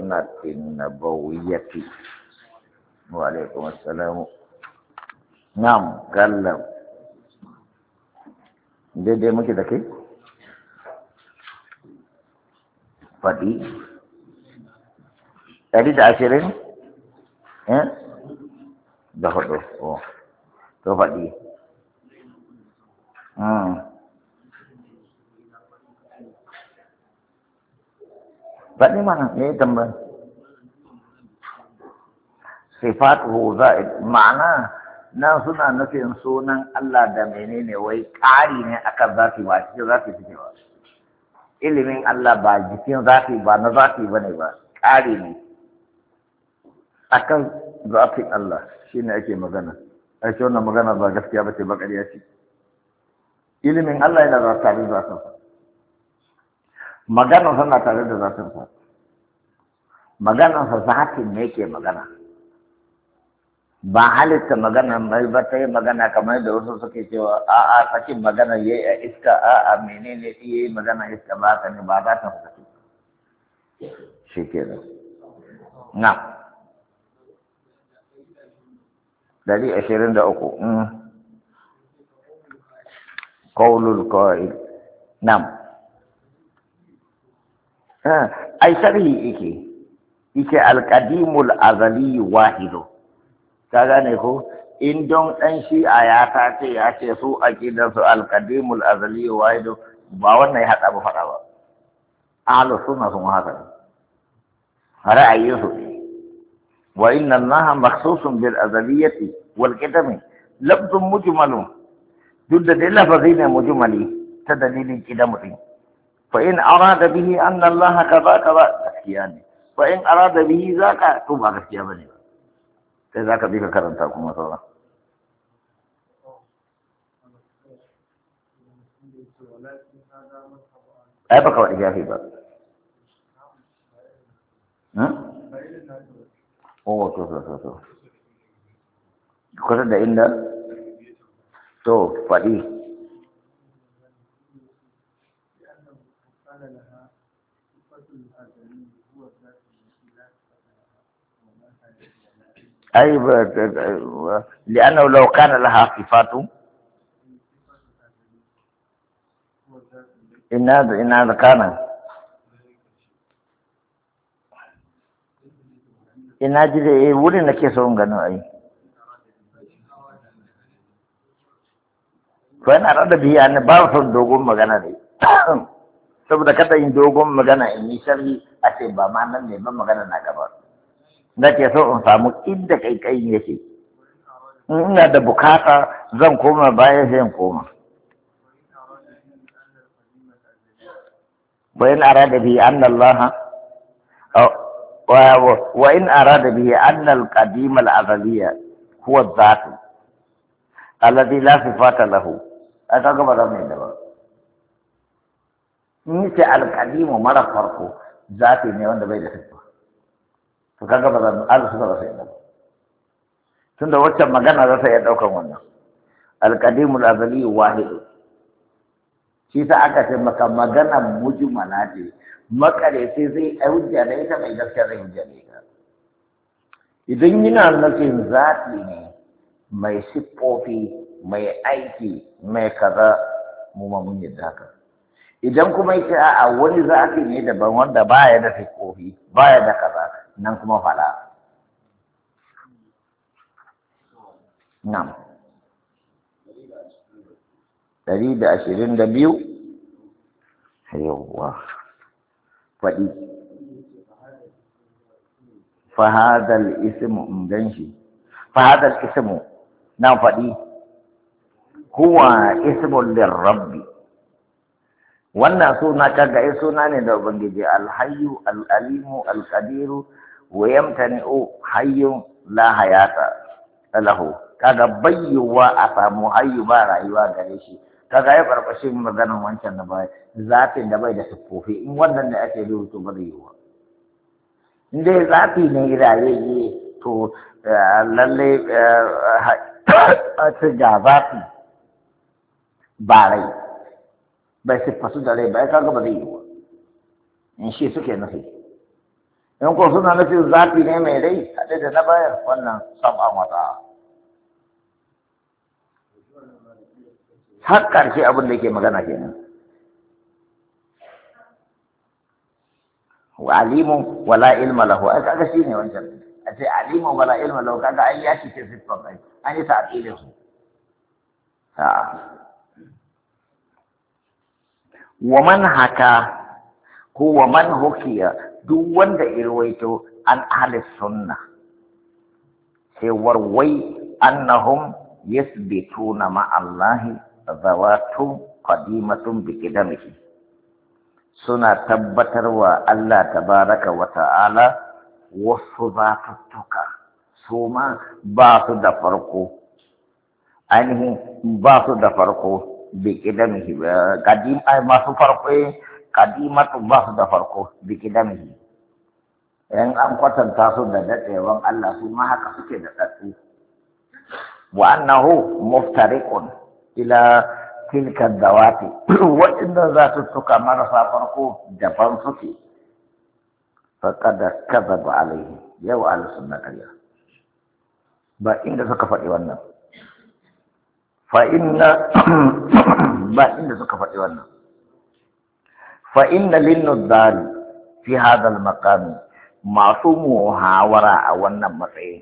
السنة النبوية. وعليكم السلام. نعم قال دي ممكن ذكي فدي أريد عشرين دخل تو فدي فدي mana ini tambah sifatuhu zaid ma'ana na suna nufin sunan Allah da menene wai ƙari ne akan zafi ba cikin zafi suke ba ilimin Allah ba jikin zafi ba na zafi bane ba ƙari ne akan zafin Allah shine ake magana ai ce wannan magana ba gaskiya ba ce ba ƙarya ce ilimin Allah yana da tare da zafinsa magana sana tare da zafinsa maganarsa zafin ne ke magana ba halitta magana mai ba ta yi magana kamar da wasu suke cewa a'a sakin magana ya yi a iska a'a menene ya yi magana iska ba ka ne ba za ta fito shi ke da na 123 qaulul qail nam ai sharhi yake alqadimul azali wahidu ka gane ko in don ɗan shi'a ya tace ya ce su aqidar su alqadimul azali wahidu ba wannan ya hada ba fada ba ahlus sunna sun haka ra'ayin su wa inna allaha makhsusun bil azaliyyati wal qidami lafzun mujmalun duk da dai lafazi ne mujmali ta dalilin kidamu din fa in arada bihi anna allaha kaza kaza gaskiya ne fa in arada bihi zaka to ba gaskiya bane ba sai za ka bi ka karanta kuma sauran. Ai baka waɗi jafi ba. Oh, to. Kusa da inda? To, faɗi. أي لأنه لو كان لها صفات إن هذا كان إن هذا ولنا كيسون كانوا أي فأنا أراد به أن بعض الدوغم مغانا دي saboda kada yin dogon magana in yi sharhi a ce ba ma nan ne ba magana na gaba na ke so in samu inda kai yake ina da bukata zan koma bayan sai in koma wa in arada bi anna Allah wa in arada bi anna al-qadim al-azaliyya huwa adh-dhat alladhi la sifata lahu aka ga ba mai da ba in ce al-qadim mara farko zati ne wanda bai da sifa to kaga ba zan Allah suka rasa yadda tunda waccan magana za ta iya daukan wannan alqadimul azali wahid shi ta aka ce maka magana mujmala ce makare sai zai hujja da ita mai gaskiya zai hujja da ita idan yana nufin zati ne mai siffofi mai aiki mai kaza mu ma mun yadda haka idan kuma yace a wani zati ne daban wanda baya da siffofi baya da kaza nan kuma fada nam 122 yawwa faɗi fahadal ismu ganshi fahadal ismu nan faɗi huwa ismun lirrabbi wannan suna kaga ai suna ne da ubangiji alhayyu alalimu alqadiru wa yamtani'u hayyun la hayata lahu kaga bayyuwa a samu hayyu ba rayuwa gare shi kaga ya farfashin maganan wancan na baya zatin da bai da siffofi in wannan ne ake rubuto ba zai yiwa in dai zafi ne rayayye to lalle a ce ga zafi ba rai bai siffasu da rai ba ya kaga ba zai yiwa in shi suke nufi in ko suna nufin zafi ne mai rai haɗe da na bayar wannan saba mata har ƙarshe abin da yake magana kenan wa alimun wala ilma lahu ai kaga shine wancan a ce alimun wala ilma lahu kaga ai ya ce siffar kai an yi ta'tilin su wa man haka ko wa man hukiya duk wanda irwaito an ahli sunna cewar wai annahum yasbituna ma Allahi zawatun qadimatun bi qidamihi suna tabbatarwa Allah tabaraka wa ta'ala wasu zatuttuka su ma ba su da farko ainihin ba su da farko bi qidamihi qadim ai masu farko kadimatu ba su da farko bi qidamihi in an kwatanta su da daɗewan Allah su ma haka suke da tsatsi wa annahu muftariqun ila tilka dawati waɗanda za su suka marasa farko daban suke faqad kadhaba alayhi yau al-sunnah kariya ba inda suka faɗi wannan fa inna ba inda suka faɗi wannan fa inna lin-nudari fi hadha al-maqam masu muhawara a wannan matsayi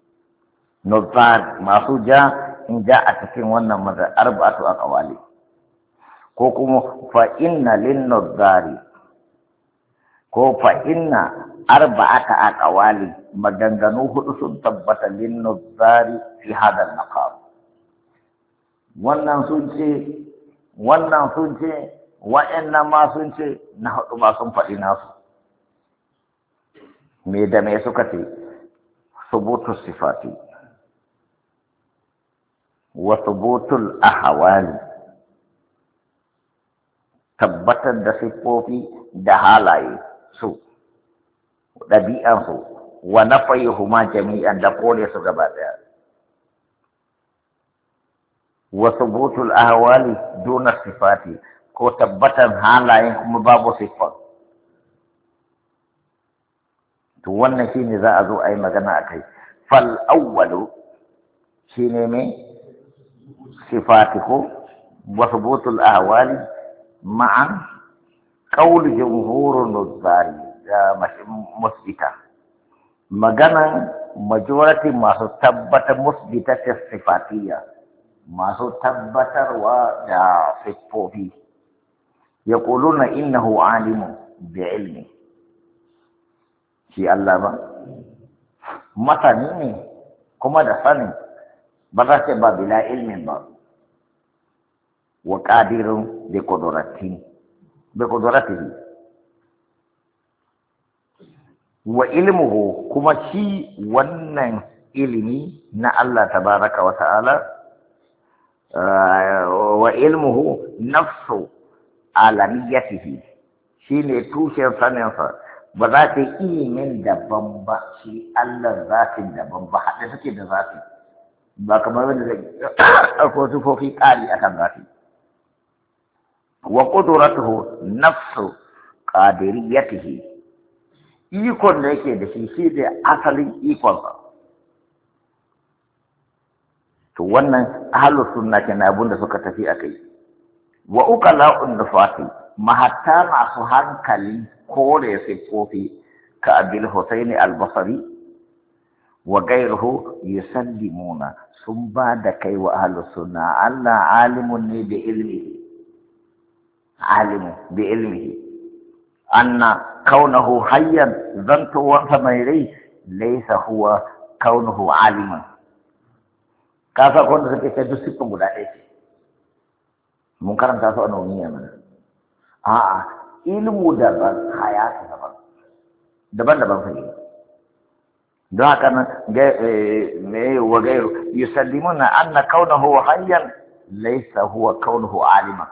nuzar masu ja in ja a cikin wannan matsayi arba'atu aqwali ko kuma fa inna lin-nuzari ko fa inna arba'ata aqwali maganganu hudu sun tabbata lin-nuzari fi hadha al-maqam wannan sun ce wa'annan ma sun ce na hudu ma sun faɗi nasu me da me suka ce subutu sifati wa subutul ahwali tabbatar da siffofi da halaye su ɗabi'ansu wa nafayuhuma jami'an da kore su gaba ɗaya wa subutul ahwali duna sifati ko tabbatar halayen kuma babu siffar to wannan shine za a zo a yi magana a kai fal awwalu shine me sifati ko wa subutul ahwali ma'an qawl jumhurun nuzari da musbita maganan majority masu tabbatar musbita sifatiyya masu tabbatarwa da siffofi yaquluna innahu alimun bi ilmi shi Allah ba masani ne kuma da sani ba za ce ba bila ilmin ba wa qadirun bi qudratihi wa ilmuhu kuma shi wannan ilimi na Allah tabaraka wa ta'ala wa ilmuhu nafsu alamiyatihi shine tushen saninsa ba za ta yi ilimin daban ba shi Allah zatin daban ba haɗe suke da zafi ba kamar wanda zai ɗauko sufofi ƙari a kan zafi wa ƙuduratuhu nafsu ƙadiriyatihi ikon da yake da shi da asalin ikonsa to wannan ahlus sunna kenan abin da suka tafi a kai wa uqala'un nufati mahatta masu hankali kore siffofi ka abil husaini al-basri wa gairuhu yusallimuna sun ba da kai wa ahlus sunna Allah alimun ne bi ilmihi alimu bi ilmihi anna kaunahu hayyan zanto wa mai rai laysa huwa kaunahu aliman kasa kwanda suke kai duk siffin guda ɗaya ce mun karanta su a nauniya mana a'a ilmu daban hayatu daban fahimta don haka nan me wa gairu yusallimuna anna kaunahu hayyan laysa huwa kaunahu aliman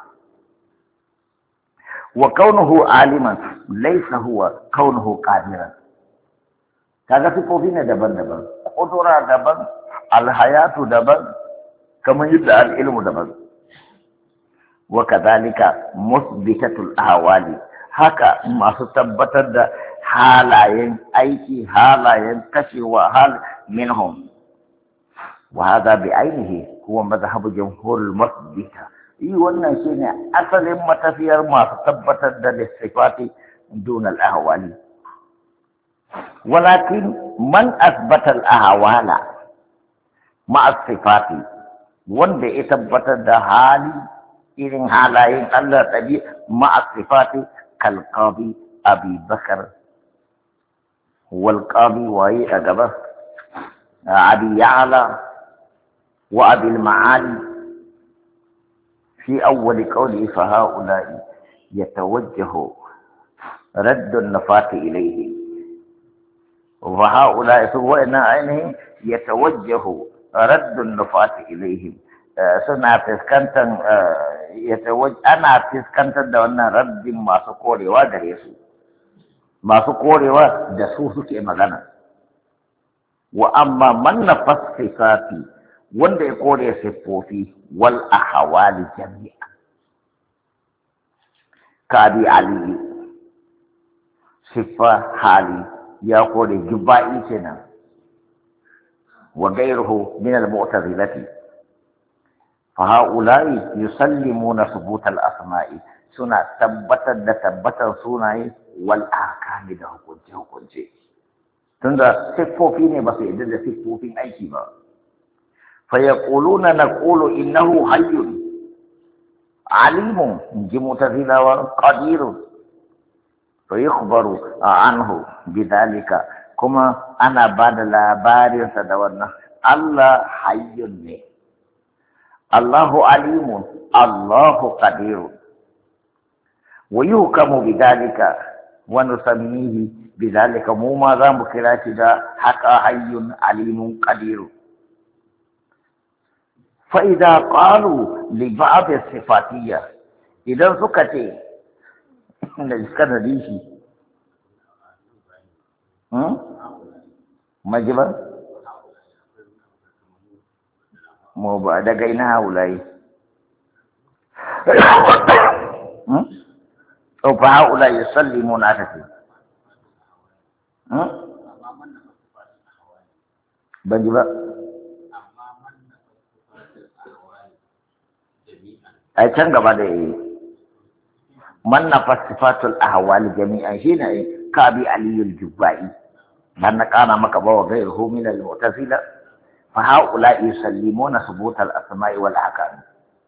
wa kaunahu aliman laysa huwa kaunahu qadiran kaga sifofi ne daban-daban kudura daban alhayatu daban kamar yadda al'ilmu daban wa kadhalika musbitatul ahwali haka masu tabbatar da halayen aiki halayen kashewa hal minhum wa hadha bi ainihi huwa madhhabu jumhurul musbita wannan shine asalin matafiyar masu tabbatar da sifati dun al ahwali walakin man asbata al ahwala ma sifati wanda ya tabbatar da hali irin halayen Allah tabi ma sifati kal qadi abi bakar wal qadi wa'i agaba abi ya'la wa abi al ma'ali في أول قوله فهؤلاء يتوجه رد النفاة إليه وهؤلاء سوى إن عينهم يتوجه رد النفاة إليهم سنة تسكنتن أنا تسكنتن دوانا رد ما سكوري ودريسو ما سكوري ودسوسك إمغانا وأما من نفس صفاتي wanda ya kore siffofi wal ahwali jami'a kadi ali siffa hali ya kore jubai kenan wa ghayruhu min al mu'tazilati fa haula'i yusallimuna thubut al asma'i suna tabbatar sunaye wal ahkami da hukunce tunda siffofi ne ba su yadda da siffofin aiki ba فيقولون نقول إنه حي عليم جمتثلا وقدير فيخبر عنه بذلك كما أنا بعد لا باري سدورنا الله حي الله عليم الله قدير ويحكم بذلك ونسميه بذلك مو ماذا مكراتنا حقا حي عليم قدير فإذا قالوا لبعض الصفاتية إذا سكتي نجسكنا ديشي مجبر مبعد قينا هؤلاء أو فهؤلاء يسلمون عتفي بجبر ai can gaba da yi man nafas sifatul ahwal jami'an shine ka bi aliyul jubba'i dan na kana maka bawa gairuhu min al mu'tazila fa haula yusallimuna thubut al asma'i wal ahkam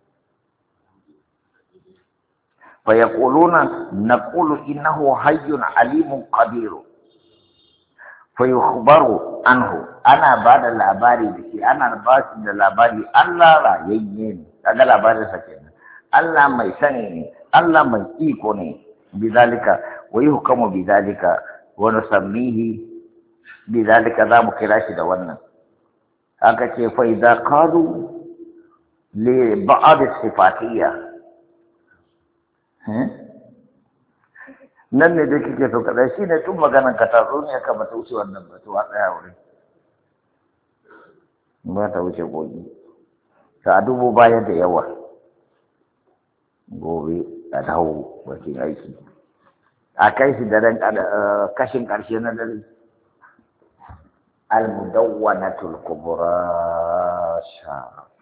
fa yaquluna naqulu innahu hayyun alimun qadir fa yukhbaru anhu ana bada labari da shi ana ba shi da labari Allah rayayye ne kaga labarin sa kenan Allah mai sani ne, Allah mai iko ne, bizalika, wa yi hukamu bizalika, wa nusammihi bizalika za mu kira shi da wannan. Aka ce, fa idza qalu li ba'd sifatiyya. Nan ne da kike so kada shi ne tun maganan ka ta zo ne aka bata wuce wannan batu a tsaya wurin. Ba ta wuce gobe. Ka dubo baya da yawa. Gobe a dawo wajen aiki a kai shi daren kashin ƙarshe na dare al-mudawwanatul kubra sha